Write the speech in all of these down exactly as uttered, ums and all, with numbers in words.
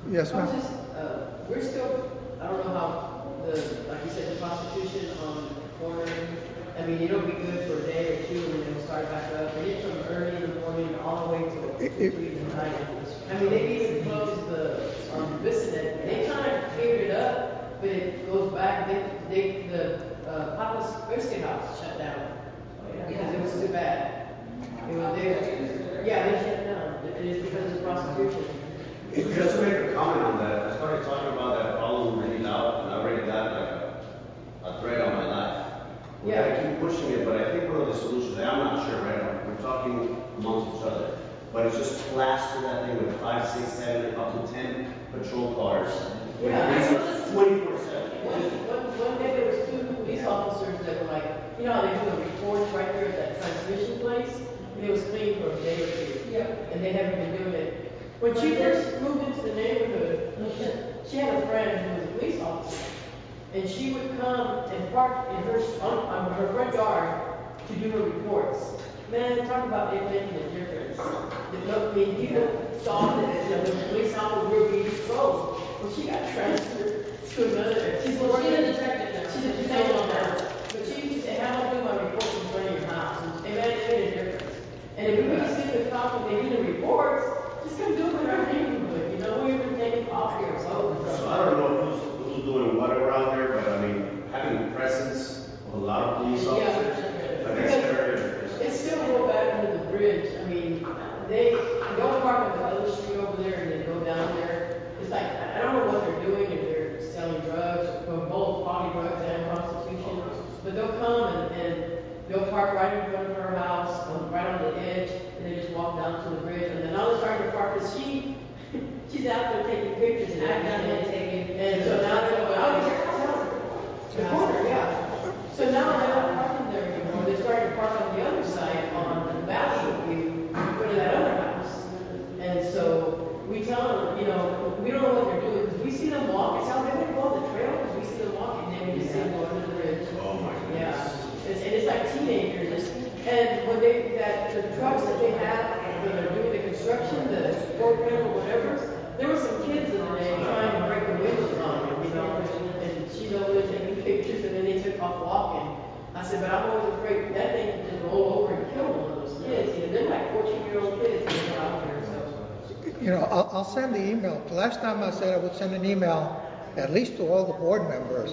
Yes, I ma'am. was just, uh, we're still, I don't know how the, like you said, the prostitution on the corner, I mean, it'll be good for a day or two and then it'll start back up. And it's from early in the morning all the way till two, It- it- three in the night. I mean, they even closed the, um, Bissonnette. They kind of cleared it up, but it goes back, they, they, the, uh, Papa's Biscuit House shut down. Because it was too bad. It was, they, yeah, they shut down. It is because of prostitution. Just to make a comment on that, I started talking about that problem really loud, and I already got like a, a thread on my life. We Yeah. gotta keep pushing it, but I think one of the solutions, and I'm not sure right now, we're talking amongst each other, but it's just plaster that thing with five, six, seven, up to ten patrol cars. with Yeah. police twenty-four seven. One, one, one day there was two police officers that were like, you know how they do the reports right there at that transmission place? And it was clean for a day or two. Yeah. And they haven't been doing it. When she first moved into the neighborhood, she, she had a friend who was a police officer. And she would come and park in her, on, on her front yard to do her reports. Man, talk about it making a difference. The, no, I mean, people saw that, you know, the police officer were being exposed. Well, she got transferred to another. She's Well, she's a working- detective now. She's a detective now. But she used to say, how do I do my reports in front of your house? And, and man, it made a difference. And if we would see the cops when they do the reports, just come do it in our neighborhood. You know, we were taking off here. So, So I don't know who's, who's doing what around there, but I mean, having the presence of a lot of police Yeah. officers, like I said earlier, It's still go back under the bridge. I mean, they don't park on the other street over there and then go down there. It's like, I I don't know what they're doing, if they're selling drugs, or both, probably drugs and prostitution. But they'll come and, and they'll park right in front of her house, um, right on the edge, and they just walk down to the bridge. And then I'll start to park, because she, she's out there taking pictures and I've done it, everything. taking. And so now they're going, oh, your house. The corner, yeah. So now they're not parking there anymore. They're starting to park on the other side, on the Valley View, go to that other house. And so we tell them, you know, we don't know what they're doing, because we see them walk. It's how they go on the trail, because we see them walking, and then we just see them go under the bridge. oh my goodness. Yeah. It's, and it's like teenagers. And when they, that, the trucks that they have, when they're doing the construction, the program or whatever, there were some kids in there trying to break the windows on them, you know, and she's over there taking pictures, and then they took off walking. I said, but I'm always afraid that thing could just roll over and kill one of those kids. You know, they're like fourteen-year-old kids, and they're out there, so. You know, I'll, I'll send the email. The last time I said I would send an email, at least to all the board members,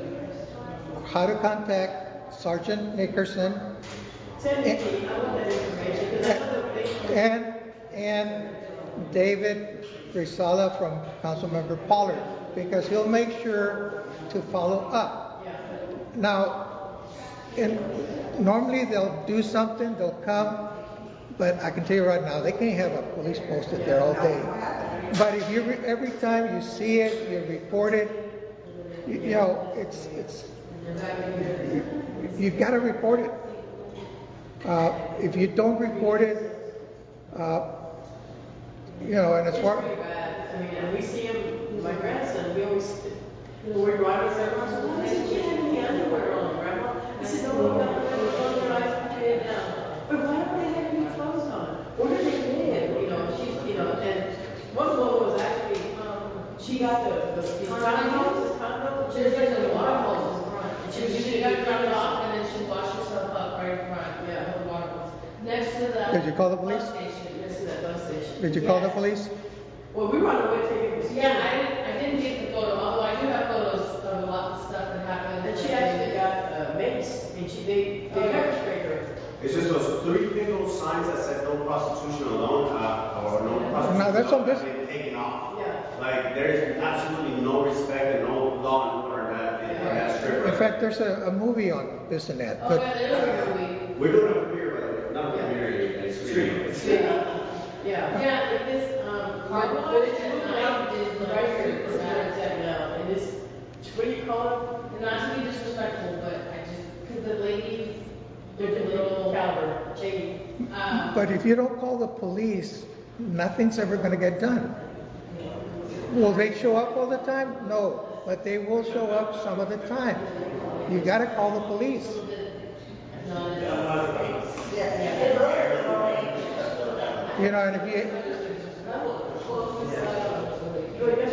how to contact Sergeant Nickerson Send it to me, I want that information, because I know that they. and, and David Grisala from Councilmember Pollard, because he'll make sure to follow up. Yeah. Now, in, normally they'll do something, they'll come, but I can tell you right now, they can't have a police posted there all day. But if you, re- every time you see it, you report it, you, you know, it's, it's, you, you've got to report it. Uh, if you don't report it, uh, you know, and as It's far, pretty bad. I mean, and we see him, my grandson, we always, you know, we're driving somewhere, so why is he having the underwear on, Grandma? I said, no, no, no, no, close your eyes, put your head down. But why don't they have any clothes on? Where do they live? You know, she's, you know, and one woman was actually, um, she got the, the, the condoms, condoms, she was like the water hose in front. And she was She using got it dropped off and then she washed herself up right in front. Yeah. With the water hose. Next to the. Did you call the police? Bus station. Next to that bus station. did you call the Yes. police? Well, we run away taking. Yeah, I didn't, I didn't get the photo, although I do have photos of a lot of stuff that happened. And she actually got uh, mace, and she they they Okay. pepper sprayed her. It's just those three big old signs that said no prostitution alone, uh, or no prostitution No, that's on alone this- have been taken off. Yeah. Like, there's absolutely no respect and no law and order in that, in in that strip. In fact, there's a, a movie on this and that, Oh, but yeah, there is a movie. We're doing a premiere, by the way, not a Yeah. premiere, a stream. Yeah. Yeah, with this, um, car But wash but it's at moving night out, is it's like right here, super it's where it's bad. at now, and this, what do you call it? And not to be disrespectful, but I just, cause the ladies, There's a little caliber, chain. um. but if you don't call the police, nothing's ever going to get done. Will they show up all the time? No, but they will show up some of the time. You got to call the police. You know, and if you, But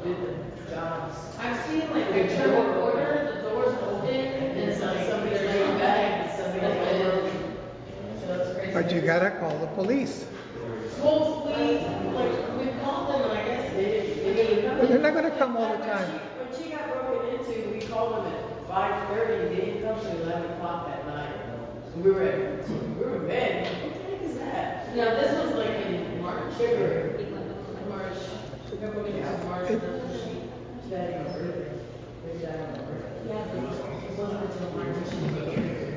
did the jobs. I've seen like they turn the corner, the doors open, and it's like Somebody's there's laying something back and somebody's like over. this. So it's crazy. But you gotta call the police. Well, we, like, we called them and I guess They didn't, they didn't come. But they're not gonna come all the time. When she got broken into, we called them at five thirty, they didn't come till eleven o'clock at night. And we were at, we were in bed, what the heck is that? no, this was like in March. February. March. We're going into March. and then she- She died on her birthday. Maybe died on her birthday. Yeah, but it wasn't until March when she came here.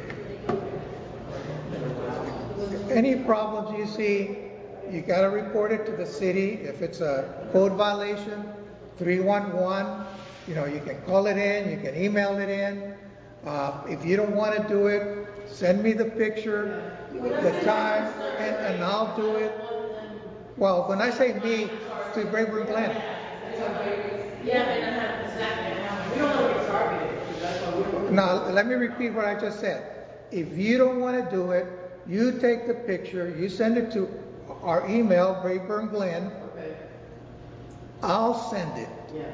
Any problems you see, you gotta report it to the city. If it's a code violation, three one one, you know, you can call it in, you can email it in. Uh, if you don't wanna do it, send me the picture, the time, and, and I'll do it. Well, when I say me, to Braeburn Glen. Yeah, and I have exactly how We don't want to get targeted, because that's why we don't. Now, let me repeat what I just said. If you don't want to do it, you take the picture, you send it to our email, Braeburn Glen. Okay, I'll send it. yeah.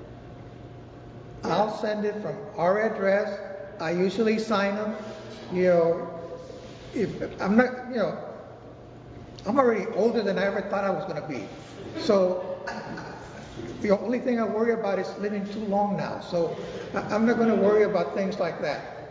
I'll send it from our address. I usually sign them. You know, if I'm not, you know, I'm already older than I ever thought I was going to be. So the only thing I worry about is living too long now. So I- I'm not going to worry about things like that.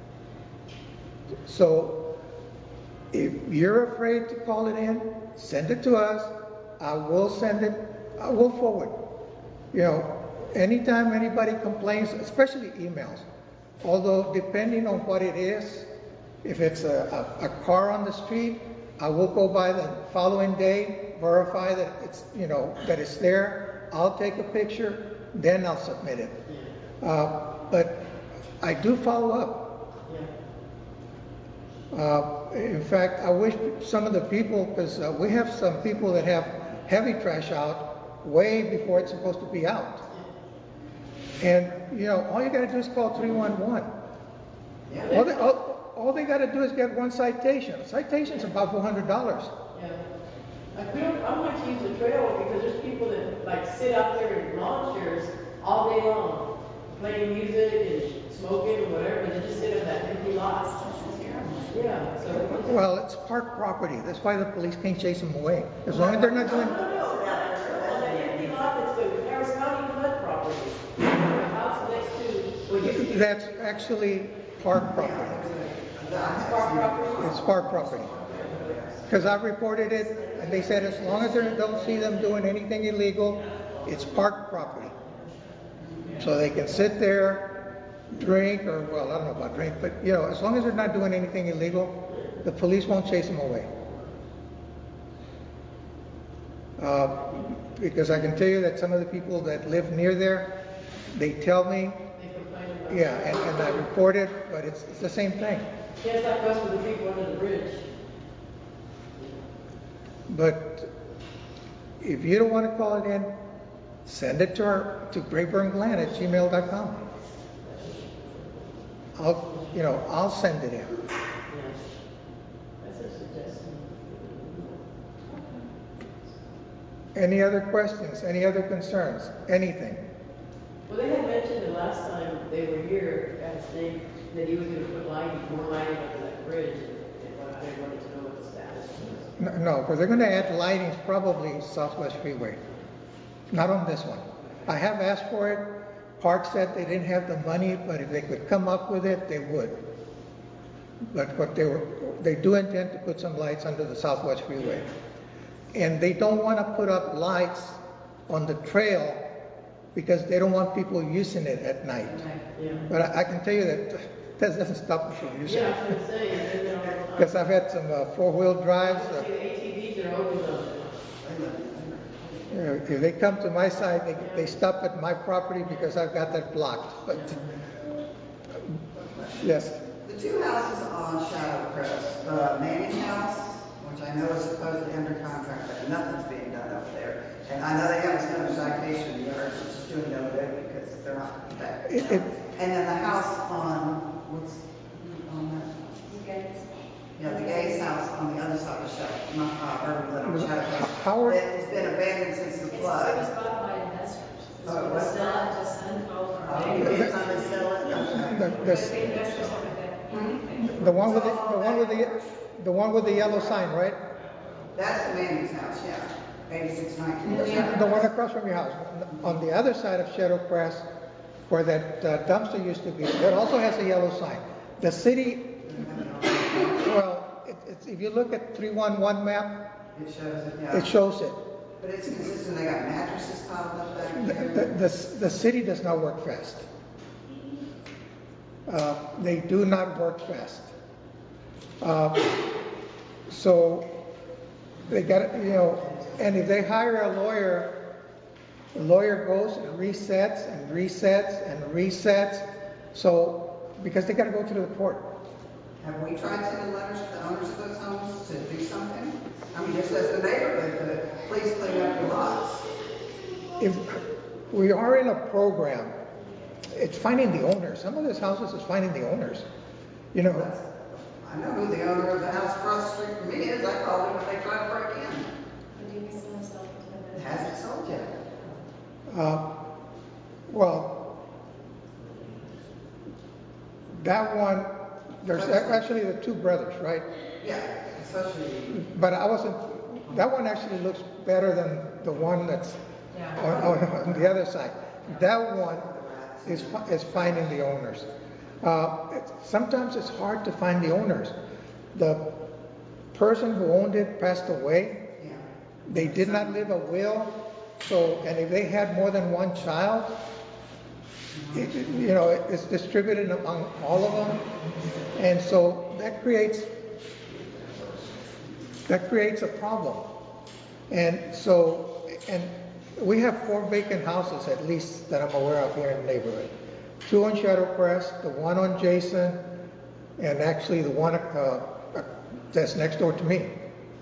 So if you're afraid to call it in, send it to us. I will send it. I will forward. You know, anytime anybody complains, especially emails, although depending on what it is, if it's a, a, a car on the street, I will go by the following day, verify that it's, you know, that it's there. I'll take a picture, then I'll submit it. Uh, but I do follow up. Yeah. Uh, in fact, I wish some of the people, because uh, we have some people that have heavy trash out way before it's supposed to be out. And, you know, all you got to do is call three one one. All they, all, all they got to do is get one citation. A citation's about four hundred dollars. Yeah. Like we don't, I don't like to use the trail because there's people that like sit out there in lawn chairs all day long, playing music and smoking or whatever, and they just sit in that empty lot. Yeah, so. Well, it's park property. That's why the police can't chase them away. As long as they're not doing... No, no, no, on that empty lot that's the Harris County flood property. The house next to, well, you. That's actually park property. It's park property? It's park property. Because I've reported it, and they said as long as they don't see them doing anything illegal, it's park property. So they can sit there, drink, or, well, I don't know about drink, but, you know, as long as they're not doing anything illegal, the police won't chase them away. Uh, because I can tell you that some of the people that live near there, they tell me, They complain about. yeah, and, and I report it, but it's, it's the same thing. Yeah, it's like us with the people under the bridge. But if you don't want to call it in, send it to our, to Braeburn Glen at gmail dot com. I'll, you know, I'll send it in. Yeah. That's a suggestion. Any other questions? Any other concerns? Anything? Well, they had mentioned the last time they were here, at the state, that he was gonna put lighting, more lighting under that bridge, and and what they wanted to know what the status was. No, because they're going to add lighting probably Southwest Freeway. Not on this one. I have asked for it. Park said they didn't have the money, but if they could come up with it, they would. But what they were, they do intend to put some lights under the Southwest Freeway. And they don't want to put up lights on the trail because they don't want people using it at night. Yeah. But I, I can tell you that that doesn't stop them from using Yeah, I it. was gonna say, it's been there all the time. Because I've had some uh, four-wheel drives. I was Uh, gonna say, the A T Vs are always on. you know, if they come to my side, they, they stop at my property because I've got that blocked. But yes, The two houses on Shadow Crest, the Manning House, which I know is supposedly under contract, but nothing's being done over there. And I know they have a no citation in the yard, which is doing no good because they're not back. It- it- And then the house on, what's, on that? Yeah, the Gates house on the other side of the Shadow, not, uh, Urban Glen on Shadow Crest. Howard- It's been abandoned since the It's, it was flood. bought by investors. Oh, what's Sell that? it, just send it over. Oh, anytime they sell it, okay. The, But this- the investors over there. the one with the, the one with the, the one with the yellow sign, right? That's the Manning's house, yeah, eighty-six nineteen. The one across from your house. On the other side of Shadow Crest, where that uh, dumpster used to be, that also has a yellow sign. The city, well, it, it's, if you look at three one one map, It shows it, yeah. it shows it. But it's consistent, they got mattresses piled up back The, there. the, the, the city does not work fast. Uh, they do not work fast. Uh, so they got, you know, and if they hire a lawyer, the lawyer goes and resets and resets and resets. So, because they got to go through the court. Have we tried sending letters to the owners of those homes to do something? I mean, just as the neighborhood, to please clean up your lots. If we are in a program, it's finding the owners. Some of these houses is finding the owners. You know, That's- I know who the owner of the house across the street from me is. I called him when they tried to break in. But do you still sell it to It the hasn't sold yet. uh, well, that one, there's actually the two brothers, right? Yeah, especially, But I wasn't, that one actually looks better than the one that's on, on, on the other side. That one is, fi- is finding the owners. Uh, it, sometimes it's hard to find the owners. The person who owned it passed away. yeah. They did not leave a will. So, and if they had more than one child, it, it- you know, it- it's distributed among all of them. And so that creates, that creates a problem. And so, and we have four vacant houses at least that I'm aware of here in the neighborhood. Two on Shadow Crest, the one on Jason, and actually the one uh, uh, that's next door to me. Okay.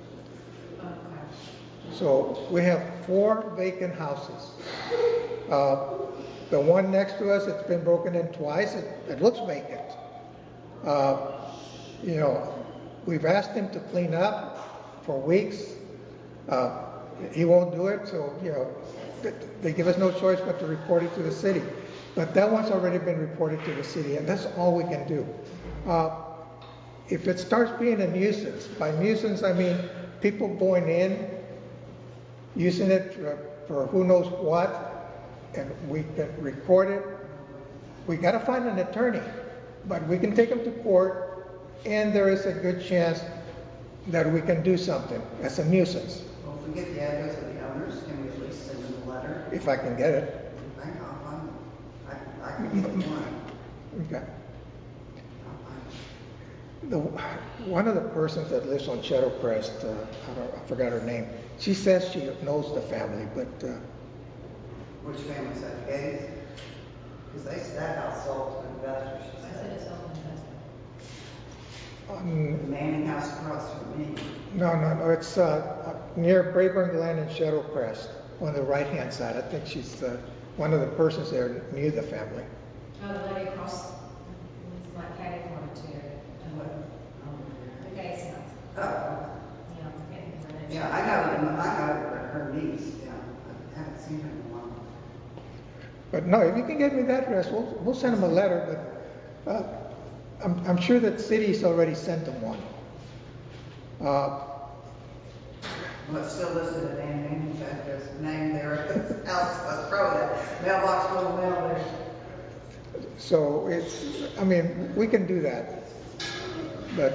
So we have four vacant houses. Uh, the one next to us, it's been broken in twice. It, it looks vacant. Uh, you know, we've asked him to clean up for weeks. Uh, he won't do it, so, you know, th- they give us no choice but to report it to the city. But that one's already been reported to the city, and that's all we can do. Uh, if it starts being a nuisance, by nuisance I mean people going in, using it for, for who knows what, and we can record it. We got to find an attorney, but we can take them to court, and there is a good chance that we can do something as a nuisance, Well, if we get the address of the owners, can we at least send them a letter? if I can get it. I know, I'll find them. I, I can give you one. Okay. I'll find them. The, one of the persons that lives on Shadow Crest, uh, I, don't, I forgot her name. She says she knows the family, but uh, Which family's that, the Gates? Because they, that house sold to investors, she I said said. it's open investment. The on, Manning house across from me. no, no, no, it's uh, near Brayburn Glen and Shadow Crest on the right-hand side. I think she's uh, one of the persons there knew the family. Oh, the lady across, it's like catty corner to it. The guy's house. Oh, Yeah, I can't think of her name. yeah, I know, them. I know her her niece, yeah. I haven't seen her in a while. But no, if you can get me that address, we'll, we'll send them a letter. But uh, I'm, I'm sure that city's already sent them one. Uh, Well, it's still listed at Dan Manning's address, name there at his house, let's throw that mailbox full of mail there. so it's, I mean, we can do that. But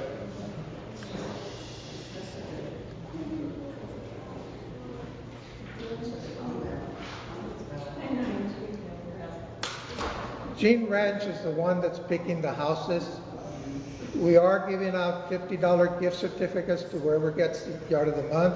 Gene Ranch is the one that's picking the houses. We are giving out fifty dollar gift certificates to whoever gets the yard of the month.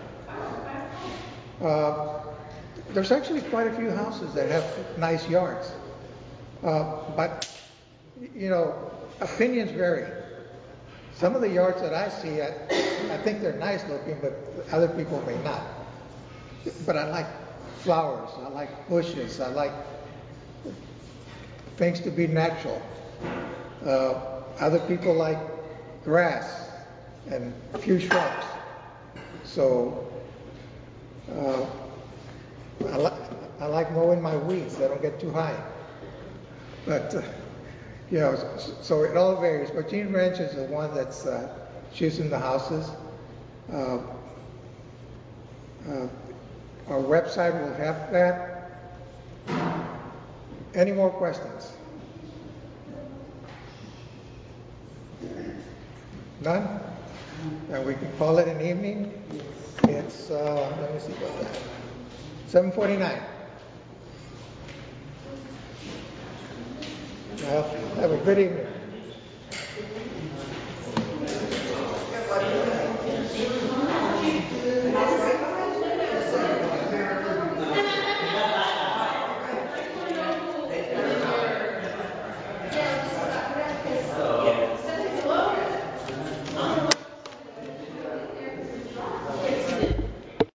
Uh, there's actually quite a few houses that have nice yards. Uh, but, you know, opinions vary. Some of the yards that I see, I, I think they're nice looking, but other people may not. But I like flowers, I like bushes, I like things to be natural. Uh, other people like grass and a few shrubs. So uh, I, li- I like mowing my weeds, they don't get too high. But, uh, you know, so, so it all varies. But Jean Wrench is the one that's, uh, she's in the houses. Uh, uh, our website will have that. Any more questions? None? And we can call it an evening. It's, uh, let me see about that. seven forty-nine. Well, have a good evening.